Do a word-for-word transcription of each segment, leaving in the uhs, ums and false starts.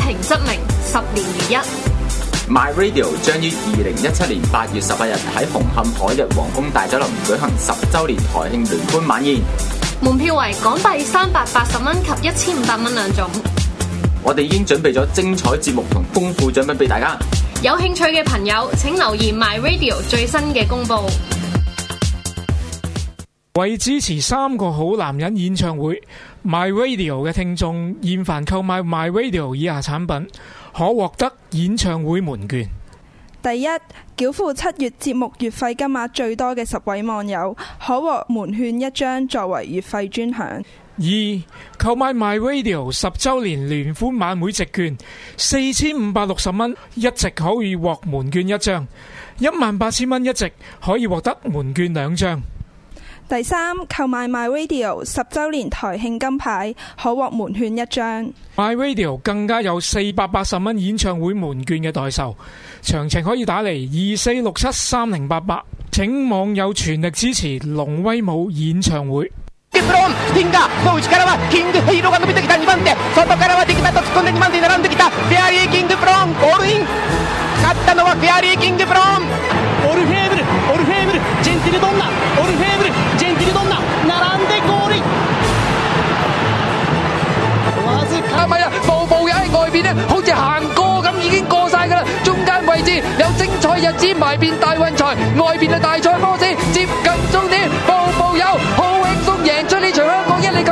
平則鳴，十年如一。 My Radio 將於二零一七年八月十八日喺紅磡海逸皇宮大酒樓舉行十週年台慶聯歡晚宴， 門票為港幣三百八十蚊及一千五百蚊兩種。 我哋已經準備咗精彩節目同豐富獎品俾大家。 有興趣嘅朋友請留意 My Radio 最新嘅公佈。 為支持三個好男人演唱會 My Radio 嘅聽眾，現凡購買 My Radio 以下產品可獲得演唱會門券。 第一，繳付七月節目月費金額最多嘅十位網友可獲門券一張作為月費專享。 二，購買 My Radio 十週年聯歡晚會席券四千五百六十蚊一席可以獲門券一張，一萬八千蚊一席可以獲得門券兩張。 第三，購買 My Radio 十週年台慶金牌可獲門券一張。 My Radio 更加有四百八十蚊演唱會門券嘅代售，詳情可以打嚟二四六七三零八八。請網友全力支持龍威武演唱會。 キングからはキングヒーローが伸びてきたにばん手、外からはディキタと突っ込んでにばん手に並んできたフェアリーキングブローンゴールイン。勝ったのはフェアリーキングブローン。 オルフェーブルオルフェーブルジェンティルドンナオルフェーブルジェンティルドンナ並んでゴールイン。 わずか咪啊，步步友喺外邊咧，好似行過咁已經過晒㗎啦。中間位置有精彩日子埋邊大運財，外邊嘅大賽波士接近終點，步步友好輕鬆贏出呢場香港一哩錦。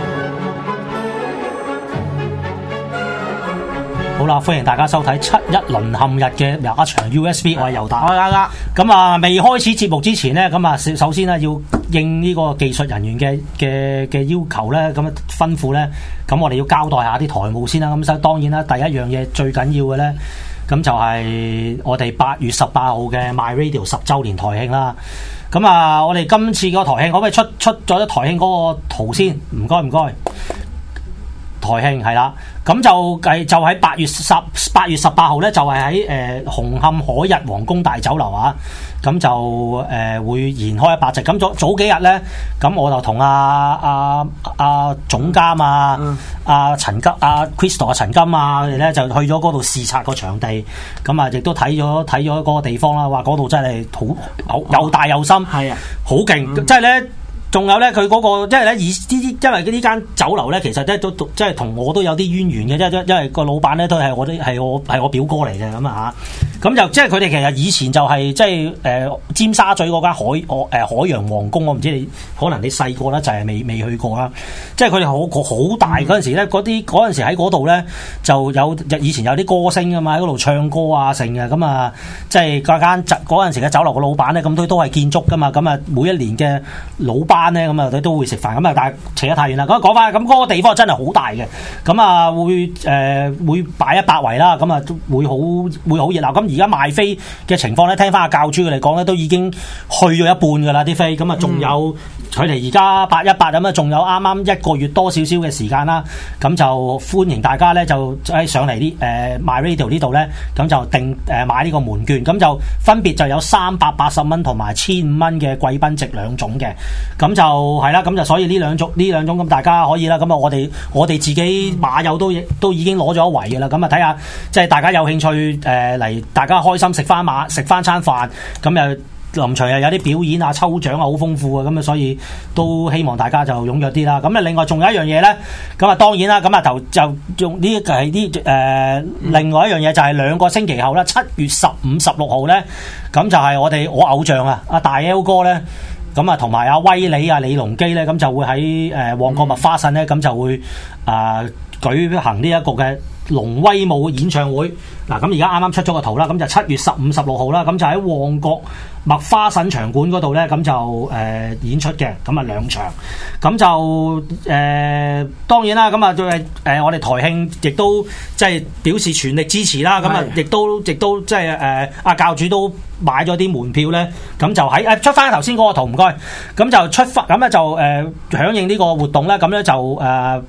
好啦，歡迎大家收睇七一淪陷日嘅有一場 U S B， 我係尤達。咁啊，未開始節目之前呢，咁啊，首先呢要應呢個技術人員嘅嘅嘅要求呢，咁吩咐呢，咁我哋要交代下啲台務先啦。咁所以當然啦，第一樣嘢最緊要嘅呢，咁就係我哋八月十八號嘅 My Radio 十週年台慶啦。咁啊，我哋今次個台慶可唔可以出出咗啲台慶嗰個圖先？唔該唔該。台慶係啦，咁就計就喺八月十八月十八號咧，就係喺誒紅磡海逸皇宮大酒樓啊，咁就誒、呃、會延開一百席。咁早早幾日咧，咁我就同阿阿阿總監啊、阿陳金、阿 Crystal 啊、陳金啊，我哋咧就去咗嗰度視察個場地，咁啊亦都睇咗睇咗嗰個地方啦。話嗰度真係好又大又深，係啊，好勁，即係咧。仲有咧，佢嗰、那個，即係咧，以呢啲，因為呢間酒樓咧，其實咧都即係同我都有啲淵源嘅，即係因為個老闆咧都係我啲係我係我表哥嚟嘅咁啊嚇，咁就即係佢哋其實以前就係、是、即係誒、呃、尖沙咀嗰間海誒、呃、海洋皇宮，我唔知你可能你細個咧就係未未去過啦，即係佢哋好好大嗰陣時咧，嗰啲嗰陣時喺嗰度咧就有以前有啲歌星啊嘛，喺嗰度唱歌啊成嘅，咁啊即係嗰間嗰陣時嘅酒樓嘅老闆咧，咁都都係建築噶嘛，咁啊每一年嘅老闆咧咁啊，佢都會食飯咁啊，但係扯得太遠啦。咁講翻，咁嗰個地方真係好大嘅，咁啊會誒、呃、會擺一百圍啦，咁啊會好會好熱鬧。咁而家賣飛嘅情況咧，聽翻阿教主佢嚟講咧，都已經去咗一半㗎啦啲飛，咁啊仲有佢哋而家八一八咁啊，仲有啱啱一個月多少少嘅時間啦，咁就歡迎大家咧就喺上嚟啲誒 My Radio 呢度咧，咁就定誒、呃、買呢個門券，咁就分別就有三百八十蚊同埋千五蚊嘅貴賓席兩種嘅，咁。咁就係啦，咁就所以呢兩種呢兩種咁大家可以啦，咁啊我哋我哋自己馬友都都已經攞咗一圍嘅啦，咁啊睇下即係大家有興趣誒嚟、呃，大家開心食翻馬食翻餐飯，咁又臨場又有啲表演啊、抽獎啊好豐富啊，咁啊所以都希望大家就踴躍啲啦。咁啊另外仲有一樣嘢咧，咁啊當然啦，咁啊就就用呢個係啲誒另外一樣嘢就係兩個星期後啦，七月十五、十六號咧，咁就係我哋我偶像啊阿大 L 哥咧。咁啊，同埋阿威利啊、李龍基咧，咁就會喺誒旺角麥花臣咧，咁就會啊、呃、舉行呢一個嘅龍威武演唱會。嗱，咁而家啱啱出咗個圖啦，咁就七月十五、十六號啦，咁就喺旺角麥花臣場館嗰度咧，咁就誒、呃、演出嘅，咁啊兩場，咁就誒、呃、當然啦，咁啊誒誒我哋台慶亦都即係表示全力支持啦，咁啊亦都亦都即係誒阿教主都買咗啲門票咧，咁就喺誒出翻頭先嗰個圖唔該，咁就出發咁咧就誒、呃、響應呢個活動咧，咁咧就誒。呃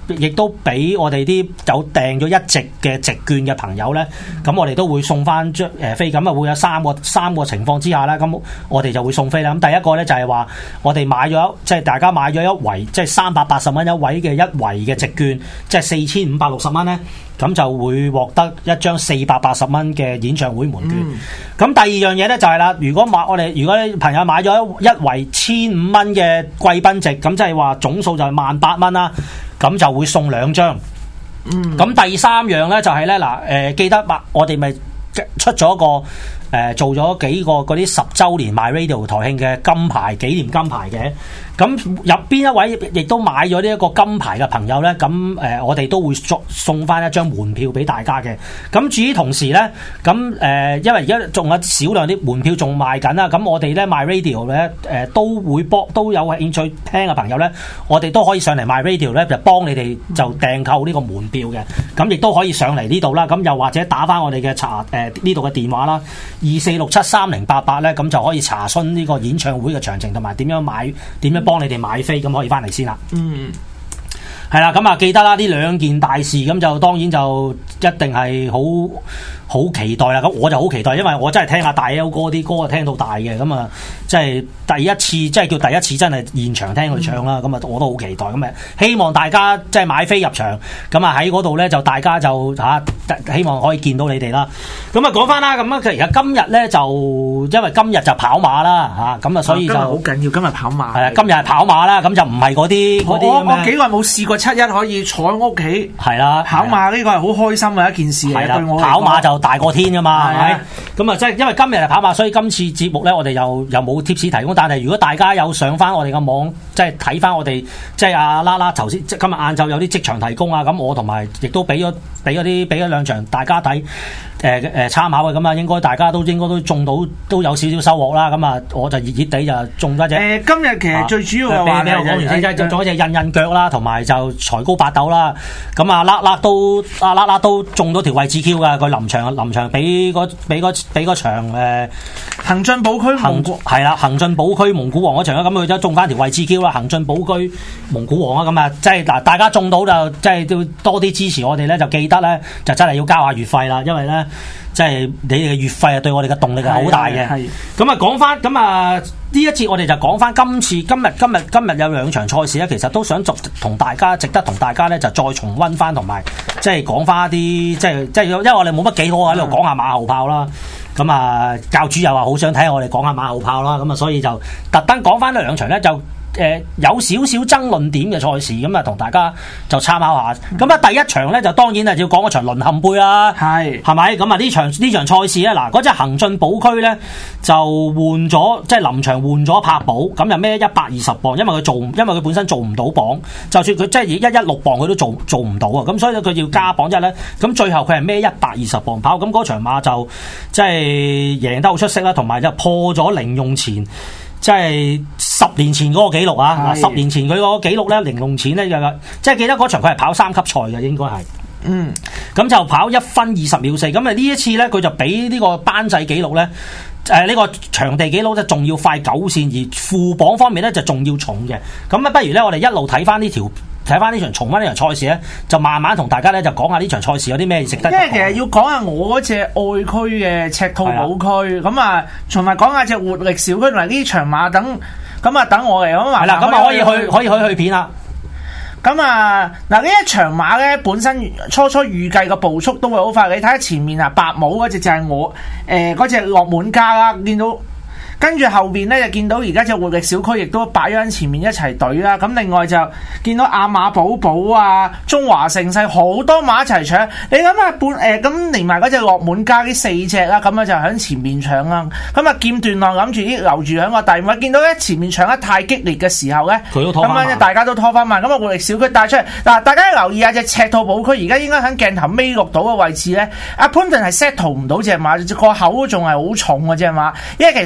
亦都俾我哋啲有訂咗一席嘅席券嘅朋友咧，咁我哋都會送翻張誒飛，咁啊會有三個三個情況之下啦，咁我哋就會送飛啦。咁第一個咧就係話我哋買咗，即係大家買咗一圍，即係三百八十蚊一位嘅一圍嘅席券，即係四千五百六十蚊咧。咁就會獲得一張四百八十蚊嘅演唱會門券。咁、嗯、第二樣嘢咧就係、是、啦，如果買我哋如果朋友買咗一圍千五蚊嘅貴賓席，咁即係話總數就係萬八蚊啦。咁就會送兩張。咁、嗯、第三樣咧就係咧嗱，誒記得我哋咪出咗個誒、呃、做咗幾個嗰啲十週年 MyRadio 台慶嘅金牌紀念金牌嘅。咁入邊一位亦都買咗呢一個金牌嘅朋友呢，咁誒、呃、我哋都會送送翻一張門票俾大家嘅。咁至於同時呢，咁誒、呃、因為而家仲有少量啲門票仲賣緊啦，咁我哋呢 MyRadio 呢誒、呃、都會幫都有興趣聽嘅朋友呢，我哋都可以上嚟 MyRadio 呢，就幫你哋就訂購呢個門票嘅。咁亦都可以上嚟呢度啦，咁又或者打翻我哋嘅查誒呢度嘅電話啦，二四六七三零八八呢，咁就可以查詢呢個演唱會嘅詳情同埋點樣買點樣幫你哋買飛，咁可以翻嚟先啦。嗯，係啦，咁啊記得啦，呢兩件大事，咁就當然就一定係好好期待啦。咁我就好期待，因為我真係聽下大 L 哥啲歌啊，聽到大嘅，咁啊即係第一次，即係叫第一次真係現場聽佢唱啦。咁啊、嗯，我都好期待。咁啊，希望大家即係買飛入場，咁啊喺嗰度咧就大家就吓、啊，希望可以見到你哋啦。咁啊講翻啦，咁啊其實今日咧就因為今日就跑馬啦吓，咁啊所以就好緊要。今日跑馬係啊，今日係跑馬啦，咁就唔係嗰啲嗰啲。我我幾耐冇試過七一可以坐喺屋企係啦，跑馬呢個係好開心嘅一件事嚟。對我跑馬就大過天噶嘛，係咪？咁啊，即係因為今日係跑馬，所以今次節目咧，我哋又又冇 tips 提供。但係如果大家有上翻我哋嘅網，即係睇翻我哋，即係阿啦啦頭先，即今日晏晝有啲職場提供啊。咁我同埋亦都俾咗俾嗰啲俾咗兩場大家睇，誒誒參考嘅。咁啊，應該大家都應該都中到都有少少收穫啦。咁啊，我就熱熱地就中咗隻。誒， 今日其實最主要嘅話咧， 講完先，即係中咗隻印印腳啦，同埋就才高八斗啦。咁啊，啦啦都啊啦啦都中到條位置 Q 噶，佢臨場臨場俾個俾個俾個場誒行進寶區蒙古係啦，行進寶區蒙古王嗰場啦，咁佢就中翻條位置 Q 啦，行進寶區蒙古王啊，咁啊，即係嗱，大家中到就即係都多啲支持我哋咧，就記得咧就真係要交下月費啦，因為咧即係你哋嘅月費啊，對我哋嘅動力係好大嘅。係咁啊，講翻咁啊呢一節我哋就講翻今次今日今日今日有兩場賽事咧，其實都想續同大家值得同大家咧就再重溫翻，同埋即係講翻啲即係即係因為我哋冇乜幾好喺度講下馬後炮啦。咁啊，教主又話好想睇我哋講下馬後炮啦，咁啊，所以就特登講翻呢兩場咧，就誒、呃、有少少爭論點嘅賽事，咁啊，同大家就參考下。咁啊、嗯，第一場咧就當然係要講嗰場淪陷杯啦，係係咪？咁啊，呢場呢場賽事咧，嗱嗰隻行進寶區咧就換咗，即係臨場換咗柏寶，咁就孭一百二十磅，因為佢做，因為佢本身做唔到磅，就算佢即係一一六磅佢都做做唔到啊，咁所以咧佢要加磅一咧，咁最後佢係孭一百二十磅跑，咁嗰場馬就即係贏得好出色啦，同埋就破咗零用錢。即係十年前嗰個紀錄啊！嗱，十年前佢嗰個紀錄咧，零用錢咧就即係記得嗰場佢係跑三級賽嘅，應該係。嗯，咁就跑一分二十秒四。咁啊呢一次咧，佢就比呢個班制紀錄咧，誒、呃、呢、呢個場地紀錄咧，仲要快九線，而副榜方面咧就仲要重嘅。咁啊，不如咧我哋一路睇翻呢條。睇翻呢場，重翻呢場賽事咧，就慢慢同大家咧就講下呢場賽事有啲咩值得。 因為其實要講下我嗰隻愛區嘅赤兔寶區，咁啊，同埋講下隻活力小區同埋呢場馬等，咁啊等我嚟咁啊。係啦，咁啊可以去可以去去片啦。咁啊嗱，呢一場馬咧本身初初預計個步速都會好快，你睇下前面啊白帽嗰隻就係我誒嗰隻落滿家啦，見到。跟住後邊咧就見到而家隻活力小區亦都擺咗喺前面一齊隊啦，咁另外就見到亞馬寶寶啊、中華盛世好多馬一齊搶，你諗下半誒咁連埋嗰隻落滿加呢四隻啦，咁啊就喺前面搶啦，咁啊劍斷浪諗住啲留住喺個第五，見到咧前面搶得太激烈嘅時候咧，咁樣大家都拖翻慢，咁啊活力小區帶出嚟嗱，大家留意下隻赤兔寶區而家應該喺鏡頭尾六度嘅位置咧，阿潘頓係 settle 唔到隻馬，個口都仲係好重嘅隻馬，因為其實我哋都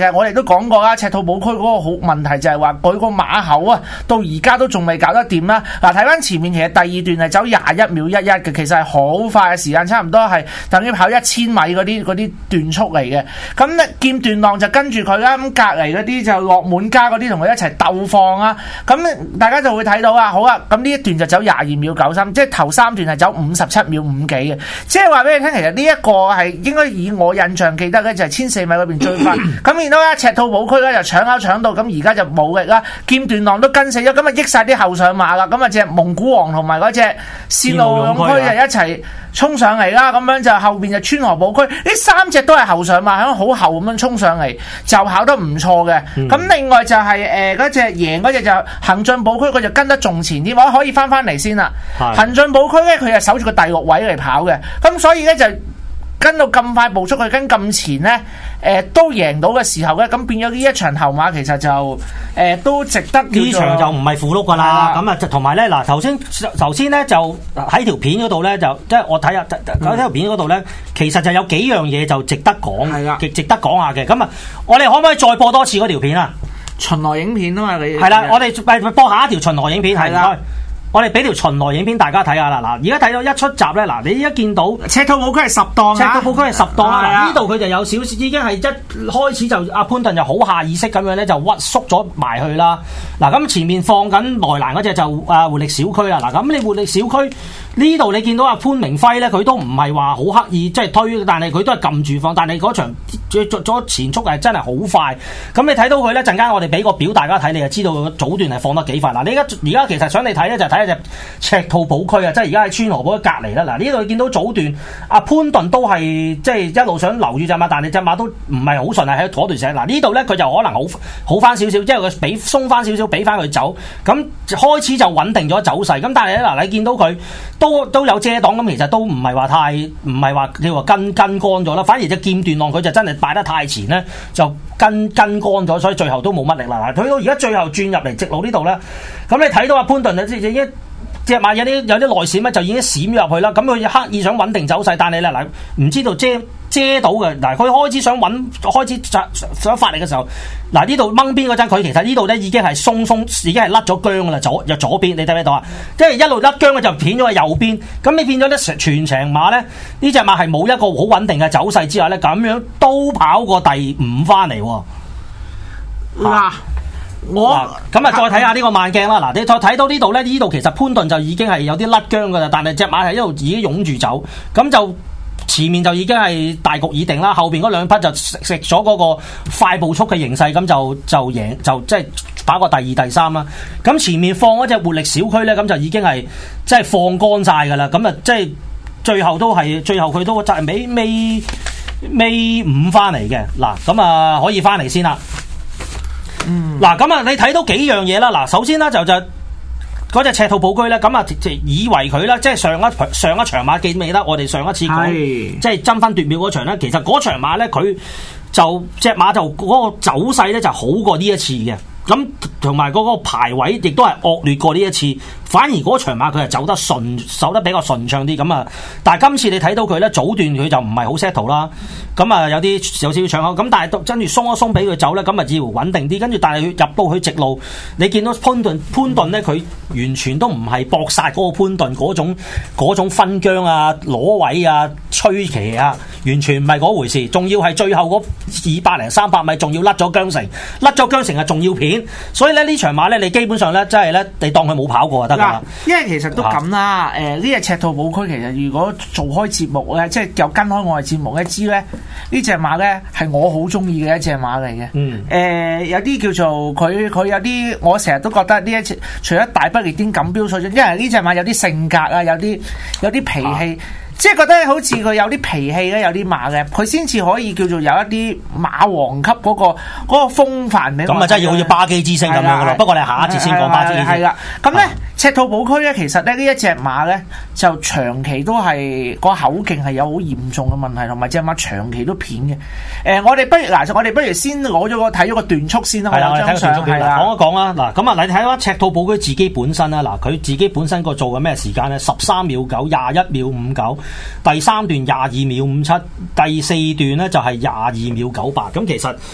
講過啦，赤兔寶區嗰個好問題就係話佢個馬口啊，到而家都仲未搞得掂啦。嗱，睇翻前面其實第二段係走廿一秒一一嘅，其實係好快嘅時間，差唔多係等於跑一千米嗰啲嗰啲段速嚟嘅。咁咧劍斷浪就跟住佢啦，咁隔離嗰啲就落滿加嗰啲同佢一齊鬥放啊。咁大家就會睇到啊，好啊，咁呢一段就走廿二秒九三，即係頭三段係走五十七秒五幾嘅。即係話俾你聽，其實呢一個係應該以我印象記得咧，就係千四米嗰邊最快。咁然之後咧，赤兔寶區咧就搶out搶到，咁而家就冇力啦。劍斷浪都跟死咗，咁啊益晒啲後上馬啦。咁啊隻蒙古王同埋嗰隻線路勇區就一齊衝上嚟啦。咁樣就後邊就川河寶區，呢三隻都係後上馬，響好後咁樣衝上嚟，就跑得唔錯嘅。咁、嗯、另外就係誒嗰隻贏嗰隻就行進寶區，佢就跟得仲前啲，我可以翻翻嚟先啦。行進寶區咧，佢係守住個第六位嚟跑嘅，咁所以咧就跟到咁快步速，佢跟咁前咧，誒、呃、都贏到嘅時候咧，咁變咗呢一場後馬其實就誒、呃、都值得。呢場就唔係符碌噶啦，咁啊同埋咧嗱，頭先頭先咧就喺條片嗰度咧，就即係我睇下喺條片嗰度咧，其實就有幾樣嘢就值得講，係啊，極值得講下嘅。咁啊，我哋可唔可以再播多次嗰條片啊？ 巡邏影片啊嘛，你係啦，我哋咪播下一條巡邏影片係啦。我哋俾條巡邏影片大家睇下啦，嗱，而家睇到一出閘咧，嗱，你一見到赤兔寶區係十檔， 赤兔寶區係十檔啦，呢度佢就有少少，已經係一開始就阿潘頓就好下意識咁樣咧，就屈縮咗埋去啦。嗱，咁前面放緊內欄嗰隻就啊活力小區啦，嗱，咁你活力小區呢度你見到阿潘明輝咧，佢都唔係話好刻意即係推，但係佢都係撳住放，但係嗰場咗前速係真係好快。咁你睇到佢咧，陣間我哋俾個表大家睇，你就知道佢早段係放得幾快。嗱，你而家而家其實想你睇咧就睇。一隻赤兔寶區啊，即係而家喺川河寶隔離啦。嗱，呢度見到早段阿潘頓都係即係一路想留住隻馬，但係隻馬都唔係好順啊，喺嗰段時間。嗱，呢度咧佢就可能好好翻少少，即係佢俾鬆翻少少，俾翻佢走，咁開始就穩定咗走勢。咁但係咧嗱，你見到佢都都有遮擋，咁其實都唔係話太唔係話你話跟跟乾咗啦，反而隻劍斷浪佢就真係擺得太前咧，就跟跟乾咗，所以最後都冇乜力啦。嗱，佢到而家最後轉入嚟直路呢度咧，咁你睇到阿潘頓啊，即係一隻馬有啲有啲內閃咧，就已經閃咗入去啦。咁佢刻意想穩定走勢，但係咧嗱，唔知道遮遮到嘅嗱，佢開始想穩，開始想發力嘅時候，嗱呢度掹邊嗰陣，佢其實呢度咧已經係鬆鬆，已經係甩咗韁噶啦，左右左邊，你睇唔睇到啊？即係一路甩韁，佢就片咗去右邊。咁你變咗咧全程馬咧，呢隻馬係冇一個好穩定嘅走勢之下咧，咁樣都跑過第五翻嚟喎。嗱、啊。我咁啊，再睇下呢個慢鏡啦。嗱，你再睇到呢度咧，呢度其實潘頓就已經係有啲甩韁噶啦，但係隻馬係一路已經擁住走，咁就前面就已經係大局已定啦。後邊嗰兩匹就食食咗嗰個快步速嘅形勢，咁就就贏就即係打過第二、第三啦。咁前面放嗰隻活力小區咧，咁就已經係即係放乾晒噶啦。咁啊，即係最後都係最後佢都就係尾尾尾五翻嚟嘅。嗱，咁啊可以翻嚟先啦。嗱，咁啊，你睇到幾樣嘢啦？嗱，首先咧就就嗰隻赤兔寶區咧，咁啊，即以為佢咧，即係上一上一場馬記唔記得？我哋上一次講即係爭分奪秒嗰場咧，其實嗰場馬咧，佢就隻馬就嗰個走勢咧就好過呢一次嘅。咁同埋嗰個排位亦都係惡劣過呢一次，反而嗰場馬佢係走得順，走得比較順暢啲咁啊。但係今次你睇到佢咧，早段佢就唔係好 settle 啦，咁啊有啲有少少搶口，咁但係跟住鬆一鬆俾佢走咧，咁啊似乎穩定啲。跟住但係入到去直路，你見到潘頓潘頓咧，佢完全都唔係搏殺嗰個潘頓嗰種嗰種分疆啊、攞位啊、吹旗啊，完全唔係嗰回事。仲要係最後嗰二百零三百米，仲要甩咗韁繩，甩咗韁繩啊，仲要片。所以咧呢場馬咧，你基本上咧，真係咧，你當佢冇跑過就得噶啦。 因為其實都咁啦，誒呢隻赤兔寶區其實如果做開節目咧，即係有跟開我嘅節目咧，知咧呢隻馬咧係我好中意嘅一隻馬嚟嘅。嗯。誒、呃、有啲叫做佢佢有啲，我成日都覺得呢一隻除咗大不列顛錦標賽，因為呢隻馬有啲性格啊，有啲有啲脾氣。啊即係覺得好似佢有啲脾氣咧，有啲馬嘅，佢先至可以叫做有一啲馬王級嗰、嗰個嗰、嗰個風範俾我。咁啊，真係要好似巴基之星咁樣噶咯。不過你下一節先講巴基之星。係啦，咁咧赤兔寶區咧，其實咧呢一隻馬咧就長期都係、嗰個口徑係有好嚴重嘅問題，同埋隻馬長期都片嘅。誒、呃，我哋不如嗱，我哋不如先攞咗個睇咗個段速先啦。係啦，我哋睇個段速表，講一講啦。嗱，咁啊，你睇下赤兔寶區自己本身啦。嗱，佢自己本身個做嘅咩時間咧？十三秒九，廿一秒五九。第三段廿二秒五七，第四段咧就係廿二秒九八。咁其實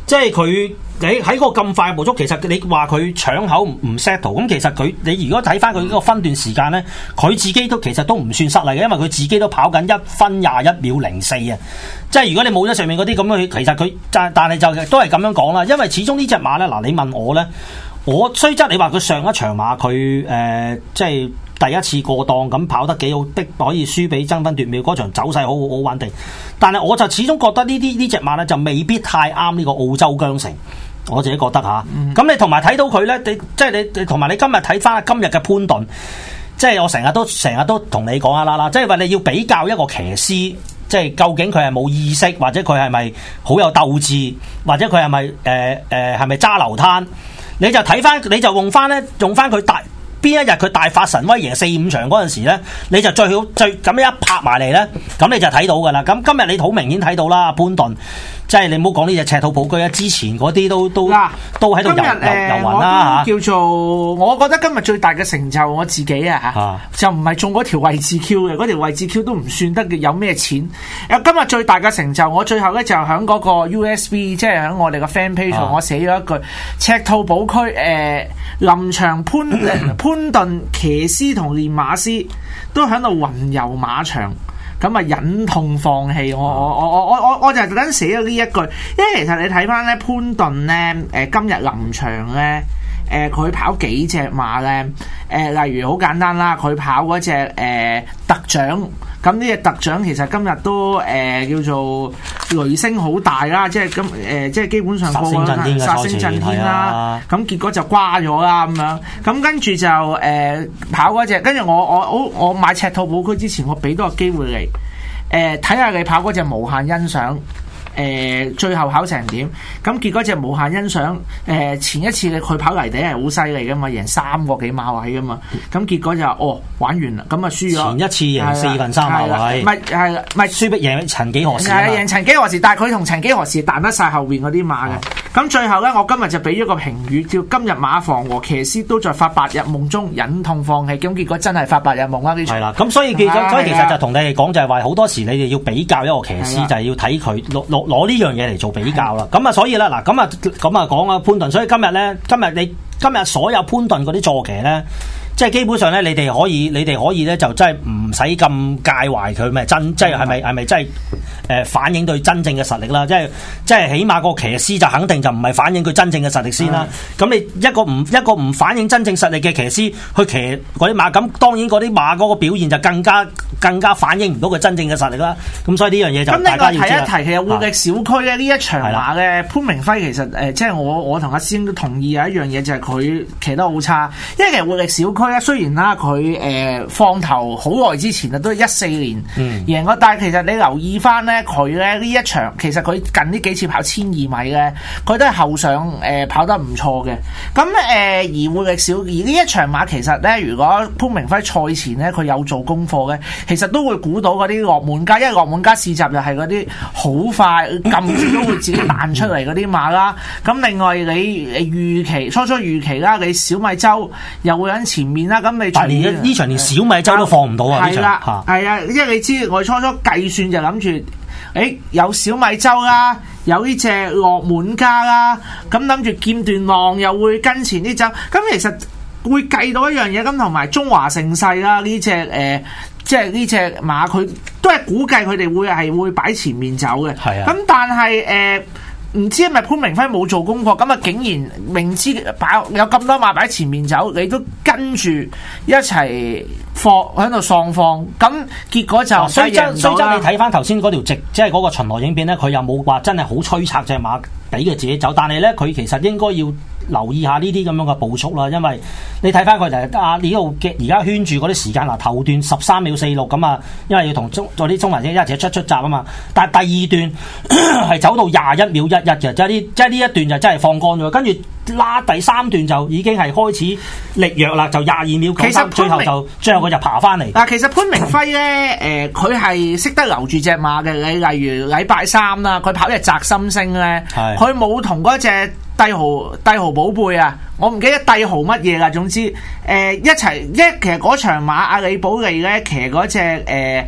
即係佢你喺嗰個咁快嘅步速，其實你話佢搶口唔 settle， 咁其實佢你如果睇翻佢呢個分段時間咧，佢自己都其實都唔算失禮嘅，因為佢自己都跑緊一分廿一秒零四啊！即係如果你冇咗上面嗰啲咁嘅，其實佢但但係就都係咁樣講啦，因為始終呢隻馬咧，嗱你問我咧，我雖則你話佢上一場馬佢誒、呃、即係。第一次過檔咁跑得幾好，逼可以輸俾爭分奪秒嗰場走勢好好好穩定，但係我就始終覺得呢啲呢隻馬咧就未必太啱呢個澳洲疆城，我自己覺得嚇。咁、嗯、你同埋睇到佢咧，你即係你同埋你今日睇翻今日嘅潘頓，即係我成日都成日都同你講啊啦啦，即係話你要比較一個騎師，即係究竟佢係冇意識，或者佢係咪好有鬥志，或者佢係咪誒誒係咪揸流灘，你就睇翻你就用翻咧用翻佢大。邊一日佢大發神威贏四五場嗰陣時咧，你就最好最咁樣一拍埋嚟咧，咁你就睇到噶啦。咁今日你好明顯睇到啦，潘頓，即係你唔好講呢隻赤兔寶居啊，之前嗰啲都都嗱都喺度遊遊遊魂啦嚇。 叫做我覺得今日最大嘅成就我自己啊嚇，啊就唔係中嗰條位置 Q 嘅，嗰條位置 Q 都唔算得有咩錢。誒今日最大嘅成就，我最後咧就喺嗰個 U S B， 即係喺我哋個 fan page 度，我寫咗一句赤兔寶區誒臨場潘潘頓騎師同練馬師都喺度雲遊馬場。咁啊忍痛放棄，我我我我我我我就特登寫咗呢一句，因為其實你睇翻咧潘頓咧，誒今日臨場咧，誒佢跑幾隻馬咧，誒例如好簡單啦，佢跑嗰隻誒特獎，咁呢隻特獎其實今日都誒叫做雷聲好大啦，即係咁誒，即係基本上個個殺聲震天啦，咁結果就瓜咗啦咁樣，咁跟住就誒跑嗰隻，跟住我我我我買赤兔寶區之前，我俾多個機會你。誒睇下你跑嗰隻無限欣賞，誒、呃、最後跑成點？咁結果隻無限欣賞，誒、呃、前一次佢跑泥地係好犀利噶嘛，贏三個幾馬位噶嘛，咁結果就哦玩完啦，咁啊輸咗。前一次贏四分三馬位， 唔係係唔係輸俾贏陳幾何時？係贏陳幾何時，但係佢同陳幾何時彈得晒後邊嗰啲馬嘅。咁、嗯、最後咧，我今日就俾咗個評語，叫今日馬房和騎師都在發白日夢中忍痛放棄。咁結果真係發白日夢啦！呢場係啦，咁所以其實所以其實就同你哋講就係話，好多時你哋要比較一個騎師，就係要睇佢攞攞攞呢樣嘢嚟做比較啦。咁啊，所以咧嗱，咁啊咁啊講啊潘頓，所以今日咧，今日你今日所有潘頓嗰啲坐騎咧。即係基本上咧，你哋可以，你哋可以咧，就真係唔使咁介懷佢咪真，即係係咪係咪真係誒、呃、反映對真正嘅實力啦？即係即係起碼個騎師就肯定就唔係反映佢真正嘅實力先啦。咁、嗯、你一個唔一個唔反映真正實力嘅騎師去騎嗰啲馬，咁當然嗰啲馬嗰個表現就更加更加反映唔到佢真正嘅實力啦。咁所以呢樣嘢就大家要知啦。咁另外提一提，其實活力小區咧呢一場馬嘅潘明輝其實誒、呃，即係我我同阿師兄都同意有一樣嘢，就係佢騎得好差，因為其實活力小區。雖然啦，佢誒、呃、放頭好耐之前啊，都係一四年贏過，嗯、但係其實你留意翻咧，佢咧呢一場其實佢近呢幾次跑千二米咧，佢都係後上誒、呃、跑得唔錯嘅。咁誒、呃、而活力小而呢一場馬其實咧，如果潘明輝賽前咧佢有做功課嘅，其實都會估到嗰啲樂滿家，因為樂滿家試閘又係嗰啲好快撳住都會自己彈出嚟嗰啲馬啦。咁另外你預期初初預期啦，你小米洲又會喺前面。啦，咁你但係呢場連小米洲都放唔到啊！係啦，係啊，因為你知我初初計算就諗住，誒有小米洲啦，有呢隻樂滿家啦，咁諗住劍斷浪又會跟前啲走，咁其實會計到一樣嘢，咁同埋中華盛世啦呢隻誒，即係呢隻馬佢都係估計佢哋會係會擺前面走嘅，係啊，咁但係誒。呃唔知係咪潘明輝冇做功課，咁啊竟然明知擺有咁多馬擺前面走，你都跟住一齊放喺度喪放，咁結果就所以真所以真你睇翻頭先嗰條直，即係嗰個巡邏影片咧，佢又冇話真係好催策隻馬俾佢自己走，但係咧佢其實應該要留意下呢啲咁樣嘅步速啦，因為你睇翻佢就係啊呢度嘅而家圈住嗰啲時間嗱，頭段十三秒四六咁啊，因為要同中嗰啲中環者一齊出出閘啊嘛，但係第二段係走到廿一秒一一嘅，即係呢即係呢一段就真係放乾咗，跟住拉第三段就已經係開始力弱啦，就廿二秒九三，最後就最後佢就爬翻嚟。嗱，其實潘明輝咧，誒佢係識得留住隻馬嘅，你例如禮拜三啦，佢跑隻摘心星咧，佢冇同嗰隻。帝豪帝豪寶貝啊，我唔記得帝豪乜嘢啦，總之誒、呃、一齊一其實嗰場馬阿里寶利咧騎嗰隻誒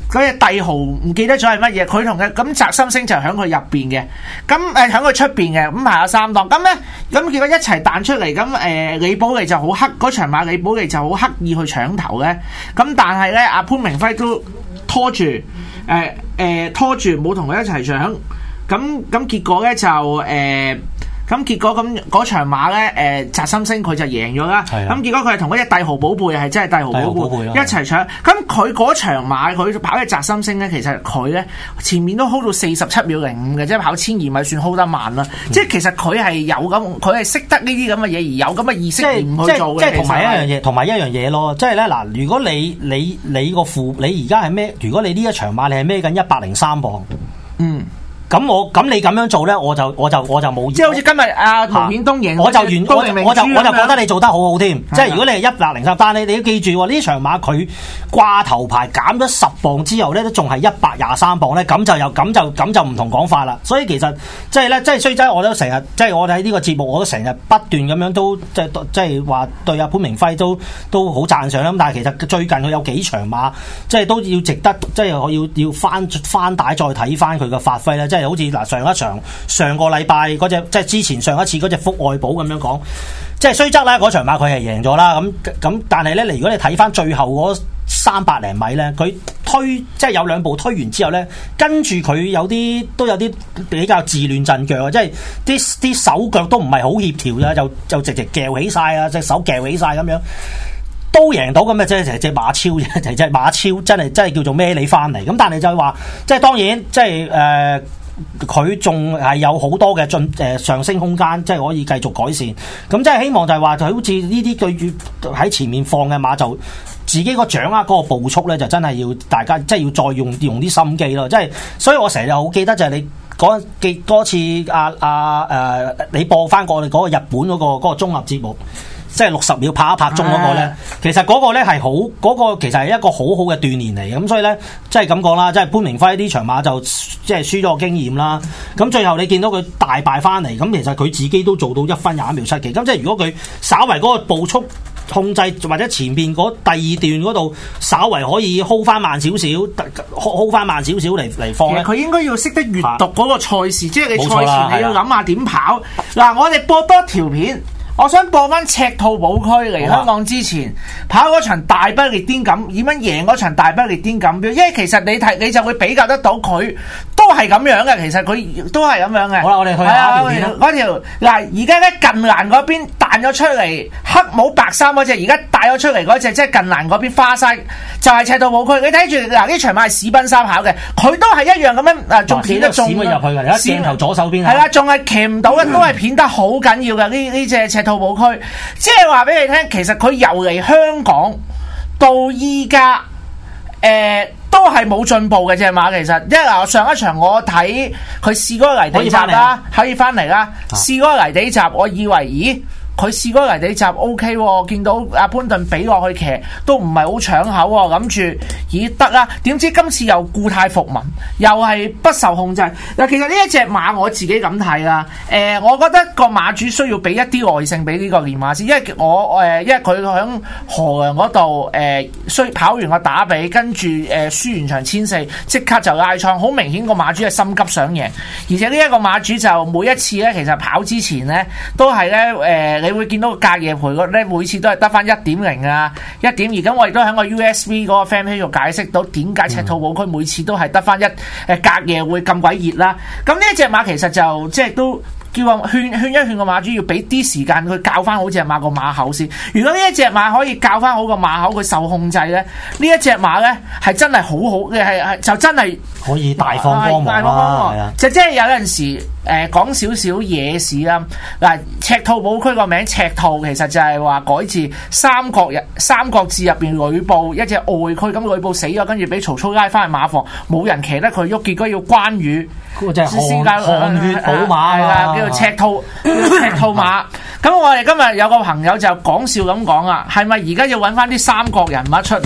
嗰隻帝豪唔記得咗係乜嘢，佢同嘅咁摘心星就喺佢入邊嘅，咁誒喺佢出邊嘅，咁排咗三檔，咁咧咁結果一齊彈出嚟，咁誒李寶利就好刻嗰場馬，李寶利就好刻意去搶頭咧，咁但係咧阿潘明輝都拖住，誒、呃、誒、呃、拖住冇同佢一齊搶，咁咁結果咧就誒。呃咁結果咁嗰場馬咧，誒、呃、摘心星佢就贏咗啦。咁、啊、結果佢係同嗰隻帝豪寶貝係真係帝豪寶貝一齊搶。咁佢嗰場馬佢跑嘅摘心星咧，其實佢咧前面都 hold 到四十七秒零五嘅，即係跑千二米算 hold 得慢啦。嗯、即係其實佢係有咁，佢係識得呢啲咁嘅嘢，而有咁嘅意識而唔去做嘅。 即係同埋一樣嘢，同埋一樣嘢咯。即係咧嗱，如果你你你個副你而家係咩？如果你呢一場馬你係孭緊一百零三磅，嗯。咁我咁你咁樣做咧，我就我就我就冇。即係好似今日阿陶顯東贏，我就完我我就我就覺得你做得好好添。即係如果你係一百零三，但係你你要記住呢場馬佢掛頭牌減咗十磅之後咧，都仲係一百廿三磅咧，咁就又咁就咁就唔同講法啦。所以其實即係咧，即係衰仔，我都成日即係我哋喺呢個節目，我都成日不斷咁樣都即係即係話對阿潘明輝都都好讚賞。咁但係其實最近佢有幾場馬，即係都要值得，即係我要要翻翻帶再睇翻佢嘅發揮咧。即係好似嗱上一場上個禮拜嗰隻，即係之前上一次嗰隻福愛寶咁樣講，即係雖則咧嗰場馬佢係贏咗啦，咁咁但係咧，你如果你睇翻最後嗰三百零米咧，佢推即係有兩步推完之後咧，跟住佢有啲都有啲比較自亂陣腳啊，即係啲啲手腳都唔係好協調啦，就就直直夾起晒啊，隻手夾起晒咁樣。都贏到咁嘅，即係隻隻馬超啫，隻隻馬超真係真係叫做孭你翻嚟。咁但係就係話，即係當然，即係誒，佢仲係有好多嘅進誒上升空間，即係可以繼續改善。咁即係希望就係話，就好似呢啲對住喺前面放嘅馬，就自己個掌握嗰個步速咧，就真係要大家即係要再用用啲心機咯。即係，所以我成日好記得就係你嗰記多次啊啊誒，你播翻過我哋嗰個日本嗰個嗰個綜合節目。即係六十秒拍一拍鐘嗰個咧，其實嗰個咧係好嗰個，其實係一個好好嘅鍛鍊嚟嘅。咁所以咧，即係咁講啦，即係潘明輝呢場馬就即係輸咗個經驗啦。咁最後你見到佢大敗翻嚟，咁其實佢自己都做到一分廿一秒七幾。咁即係如果佢稍為嗰個步速控制或者前邊嗰第二段嗰度稍為可以 hold 翻慢少少 ，hold 翻慢少少嚟嚟放咧， 佢應該要識得閱讀嗰個賽事，即係你賽前你要諗下點跑。嗱，我哋播多條片。我想播翻赤兔寶區嚟香港之前跑嗰場大不列顛錦，點樣贏嗰場大不列顛錦標？因為其實你睇你就會比較得到佢都係咁樣嘅，其實佢都係咁樣嘅。 好啦，我哋去下條片啦。 嗰條嗱，而家咧近欄嗰邊彈咗出嚟黑帽白衫嗰隻，而家帶咗出嚟嗰隻即係近欄嗰邊花晒，就係赤兔寶區。你睇住嗱，呢場馬係史賓沙跑嘅，佢都係一樣咁樣嗱，仲片得中。 閃咗入去㗎，而家鏡頭左手邊係啦，仲係騎唔到嘅，都係片得好緊要嘅。呢呢隻赤兔寶區，即係話俾你聽，其實佢由嚟香港到依家，誒、呃、都係冇進步嘅隻馬。其實，因為嗱上一場我睇佢試嗰個泥地集啦，可以翻嚟啦，試嗰個泥地集，我以為咦？佢試嗰個泥地集 O K 喎，見到阿潘頓俾落去騎都唔係好搶口喎，諗住咦得啦，點知今次又故態復萌，又係不受控制。嗱，其實呢一隻馬我自己咁睇啦，誒、呃，我覺得個馬主需要俾一啲耐性俾呢個練馬師，因為我誒、呃，因為佢響河陽嗰度誒，需、呃、跑完個打比，跟住誒輸完場千四，即刻就拉倉，好明顯個馬主係心急想贏，而且呢一個馬主就每一次咧，其實跑之前咧都係咧誒。呃你會見到個隔夜賠率咧，每次都係得翻一點零啊，一點二。咁我亦都喺個 U S B 嗰個 fan page 度解釋到點解赤兔寶區每次都係得翻一誒隔夜會咁鬼熱啦。咁呢一隻馬其實就即係都叫話勸勸一勸個馬主要俾啲時間佢教翻好隻馬個馬口先。如果呢一隻馬可以教翻好個馬口，佢受控制咧，呢一隻馬咧係真係好好嘅，係係就真係可以大放光芒啦。係啊，就即係有陣時。誒講少少野史啦，嗱赤兔寶區個名赤兔其實就係話改自三國日三國志入邊呂布一隻外區，咁呂布死咗，跟住俾曹操拉翻去馬房，冇人騎得佢喐，結果要關羽嗰隻汗汗血寶馬係啦，叫做赤兔赤兔馬。咁我哋今日有個朋友就講笑咁講啊，係咪而家要揾翻啲三國人物出嚟？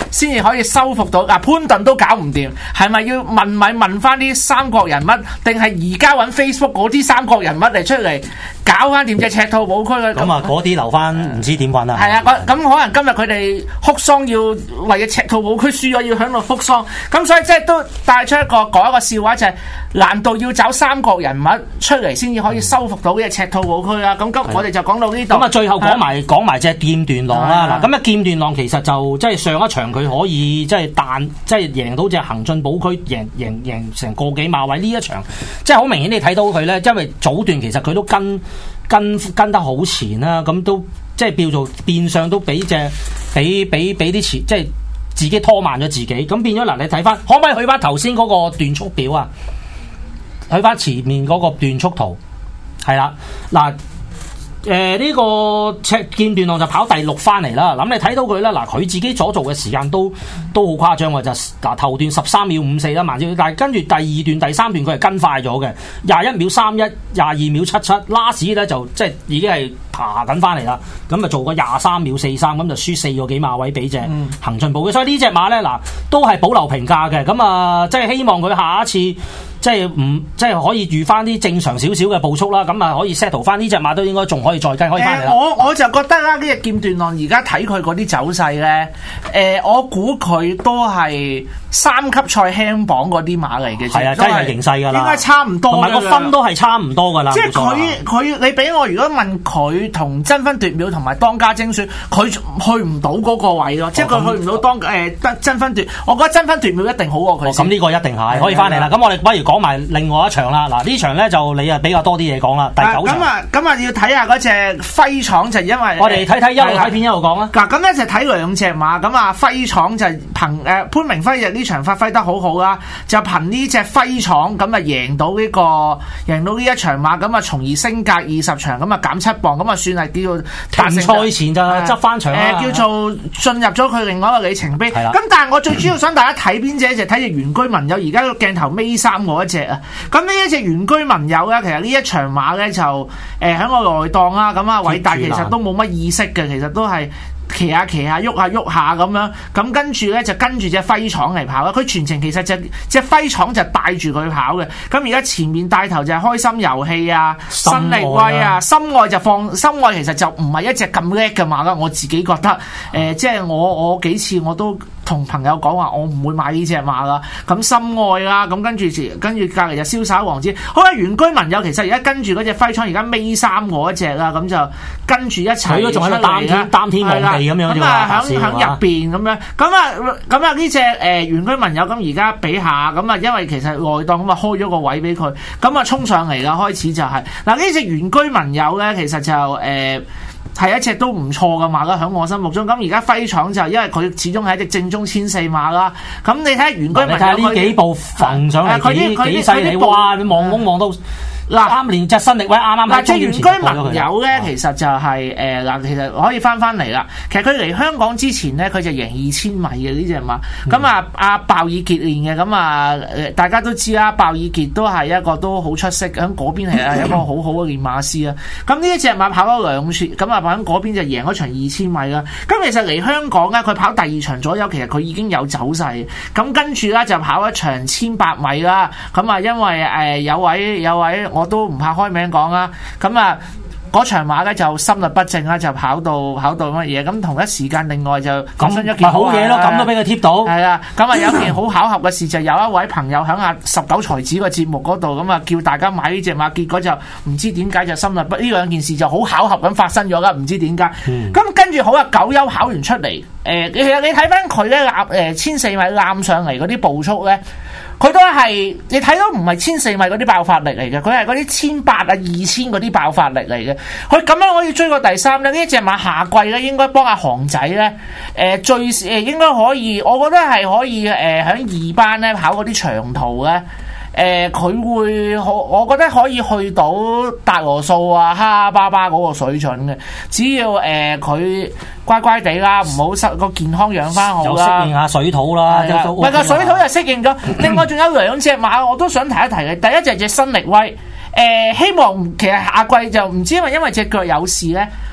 先至可以收復到。嗱、啊，潘頓都搞唔掂，係咪要問咪問翻啲三國人物，定係而家揾 Facebook 嗰啲三國人物嚟出嚟搞翻掂隻赤兔寶區嘅？ 咁啊，嗰啲留翻唔知點揾啊？ 係啊，咁可能今日佢哋哭喪要為隻赤兔寶區輸咗，要響度哭喪。咁所以即係都帶出一個講一個笑話，就係、是、難道要找三國人物出嚟先至可以收復到呢隻赤兔寶區啊？咁今我哋就講到呢度。 咁啊，最後講埋講埋隻劍斷浪啦。嗱，咁啊劍斷浪其實就即係上一場佢可以即係彈即係贏到隻恒進寶區，贏贏贏成個幾馬位。呢一場即係好明顯你睇到佢咧，因為早段其實佢都跟跟跟得好前啦，咁都即係叫做變相都俾隻俾俾俾啲前即係自己拖慢咗自己。咁變咗嗱，你睇翻可唔可以去翻頭先嗰個段速表啊？去翻前面嗰個段速圖係啦，嗱。誒呢、呃這個赤劍斷浪就跑第六翻嚟啦，咁你睇到佢啦，嗱佢自己所做嘅時間都都好誇張嘅，就嗱頭段十三秒五四啦，慢少，但係跟住第二段第三段佢係跟快咗嘅，廿一秒三一，廿二秒七七，last 咧就即係已經係爬緊翻嚟啦，咁啊做個廿三秒四三，咁就輸四個幾馬位俾隻恒進寶嘅，所以呢隻馬咧嗱都係保留評價嘅，咁啊即係希望佢下一次。即係唔即係可以預翻啲正常少少嘅步速啦，咁啊可以 settle 翻呢隻馬都應該仲可以再跟可以翻嚟啦。 我我就覺得啦，呢隻劍斷浪而家睇佢嗰啲走勢咧，誒、呃、我估佢都係三級賽輕磅嗰啲馬嚟嘅， 係啊，真係形勢㗎啦， 應該差唔多， 同埋個分都係差唔多㗎啦。 即係佢佢你俾我如果問佢同爭分奪秒同埋當家精選，佢去唔到嗰個位咯，哦、即係佢去唔到當誒得爭分奪，我覺得爭分奪秒一定好過佢。 咁呢、哦、個一定係可以翻嚟啦。咁我哋不如講埋另外一場啦，嗱呢場咧就你啊比較多啲嘢講啦，第九場。咁啊咁啊要睇下嗰隻輝闖就因為我哋睇睇一路睇片一路講啦。 嗱咁咧就睇兩隻馬，咁啊輝闖就憑誒、呃、潘明輝就呢場發揮得好好啦，就憑呢隻輝闖咁啊贏到呢、這個贏到呢一場馬，咁啊從而升格二十場，咁啊減七磅，咁啊算係叫做停賽前就執翻場啦、 呃呃。叫做進入咗佢另外一個里程碑。咁的但係我最主要想大家睇邊隻就睇隻原居民有而家個鏡頭尾三嗰一隻啊。咁呢一隻原居民有咧，其實呢一場馬咧就誒喺個內檔啦，咁啊偉達其實都冇乜意識嘅，其實都係騎下騎下喐下喐下咁樣，咁跟住咧就跟住隻輝闖嚟跑啦。佢全程其實隻隻輝闖就帶住佢跑嘅。咁而家前面帶頭就係開心遊戲啊、新力威啊、心愛就放心愛，其實就唔係一隻咁叻嘅馬啦。我自己覺得誒、呃，即係我我幾次我都同朋友講話，我唔會買呢隻馬啦。咁心愛啦，咁跟住跟住隔離就瀟灑王子。好啦，原居民有其實而家跟住嗰隻輝闖，而家尾三嗰一隻啦，咁就跟住一齊。佢都仲喺度擔天擔天望地咁樣啫嘛，喺喺入邊咁樣。咁啊咁啊呢隻誒原居民有咁而家比下咁啊，因為其實內檔咁啊開咗個位俾佢，咁啊衝上嚟啦，開始就係嗱呢隻原居民有咧，其實就誒。呃係一隻都唔錯嘅馬啦，喺我心目中。咁而家輝闖就因為佢始終係一隻正宗千四馬啦。咁你睇下原居民，你睇下呢幾步浮上嚟幾幾犀利，哇！你望望望到。嗱，啱連隻新力位啱啱喺中原前過咗佢。嗱，即係原居民有咧，其實就係誒嗱，其實可以翻翻嚟啦。其實佢嚟香港之前咧，佢就贏二千米嘅呢隻馬。咁、嗯、啊，阿鮑爾傑練嘅，咁啊誒，大家都知啦，鮑爾傑都係一個都好出色，喺嗰邊係一個好好嘅練馬師啊。咁呢一隻馬跑咗兩次，咁啊喺嗰邊就贏咗場二千米啦。咁其實嚟香港咧，佢跑第二場左右，其實佢已經有走勢。咁跟住咧就跑一場千八米啦。咁啊，因為誒、呃、有位有位我都唔怕開名講啦，咁啊嗰場馬咧就心律不正啦，就跑到跑到乜嘢，咁同一時間另外就發生一件好嘢咯，咁都俾佢貼到，係啊，咁啊有件好巧合嘅事就有一位朋友喺阿十九才子個節目嗰度，咁啊叫大家買呢隻馬，結果就唔知點解就心律不呢兩件事就好巧合咁發生咗啦，唔知點解，咁、嗯、跟住好啊九優考完出嚟，誒、呃、其實你睇翻佢咧攬誒千四米攬上嚟嗰啲步速咧。佢都係你睇到唔係千四米嗰啲爆發力嚟嘅，佢係嗰啲千八啊、二千嗰啲爆發力嚟嘅。佢咁樣可以追過第三咧，呢一隻馬下季咧應該幫阿航仔咧，誒、呃、最誒應該可以，我覺得係可以誒喺、呃、二班咧跑嗰啲長途咧。誒佢、呃、會可，我覺得可以去到達羅素啊、哈巴巴嗰個水準嘅，只要誒佢、呃、乖乖地啦，唔好失個健康養翻好啦，又適應下水土啦，唔係個水土就適應咗。另外仲有兩隻馬，我都想提一提嘅。第一隻隻新力威，誒、呃、希望其實下季就唔知因為因為隻腳有事咧，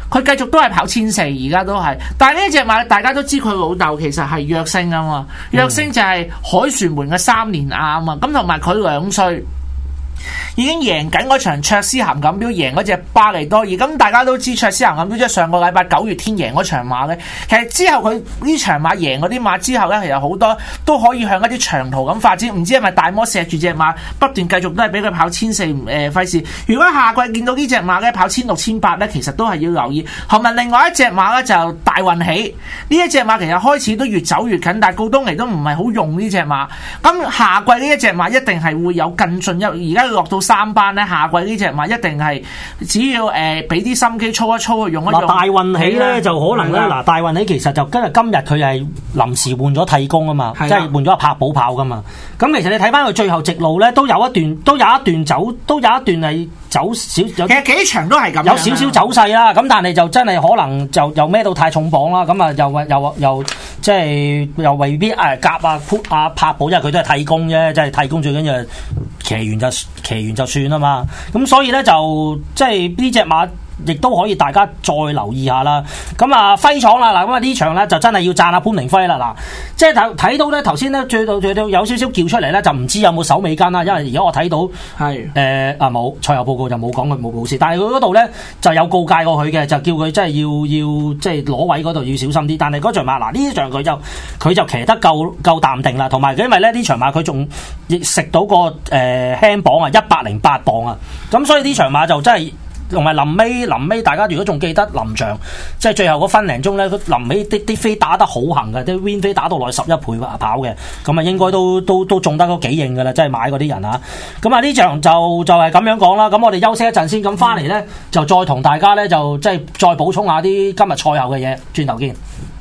佢繼續都係跑千四，而家都係。但係呢隻馬大家都知佢老豆其實係躍星啊嘛，躍星就係凱旋門嘅三連亞啊嘛，咁同埋佢兩歲。已經贏緊嗰場卓斯咸錦標，贏嗰隻巴利多爾。咁大家都知卓斯咸錦標即係上個禮拜九月天贏嗰場馬咧。其實之後佢呢場馬贏嗰啲馬之後咧，其實好多都可以向一啲長途咁發展。唔知係咪大摩錫住隻馬不斷繼續都係俾佢跑千四誒費事。如果下季見到呢隻馬咧跑千六千八咧，其實都係要留意。同埋另外一隻馬咧就大運起呢一隻馬，其實開始都越走越近，但係告東尼都唔係好用呢隻馬。咁下季呢一隻馬一定係會有更進一，而家落到三班咧，下季呢隻馬一定係只要誒俾啲心機操一操去用一用。 嗱，大運起咧就可能咧，嗱，大運起其實就今日今日佢係臨時換咗替工啊嘛，即係換咗阿柏寶跑噶嘛。咁其實你睇翻佢最後直路咧，都有一段都有一段走，都有一段係走少。其實幾場都係咁， 有少少走勢啦。咁但係就真係可能就又孭到太重磅啦。咁啊又又又即係又未必誒夾啊阿柏寶，因為佢都係替工啫，即係替工最緊要騎完就騎完就算啊嘛。咁所以咧就即係呢隻馬亦都可以大家再留意下啦。咁啊輝廠啦，嗱咁啊呢場咧就真係要讚下潘明輝啦。嗱，即係睇睇到咧頭先咧最到最到有少少叫出嚟咧，就唔知有冇手尾跟啦。因為而家我睇到係誒啊冇賽後報告就冇講佢冇冇事，但係佢嗰度咧就有告誡過佢嘅，就叫佢真係要要即係攞位嗰度要小心啲。但係嗰場馬嗱呢場佢就佢就騎得夠夠淡定啦，同埋因為咧呢場馬佢仲亦食到個誒、呃、輕磅啊一百零八磅啊，咁所以呢場馬就真係。同埋臨尾臨尾，大家如果仲記得臨場，即係最後嗰分零鐘咧，佢臨尾啲啲飛打得好行嘅，啲 win 飛打到來十一倍跑嘅，咁啊應該都都都中得嗰幾型嘅啦，即係買嗰啲人啊。咁啊呢場就就係咁樣講啦。咁我哋休息一陣先，咁翻嚟咧就再同大家咧就即係再補充下啲今日賽後嘅嘢，轉頭見。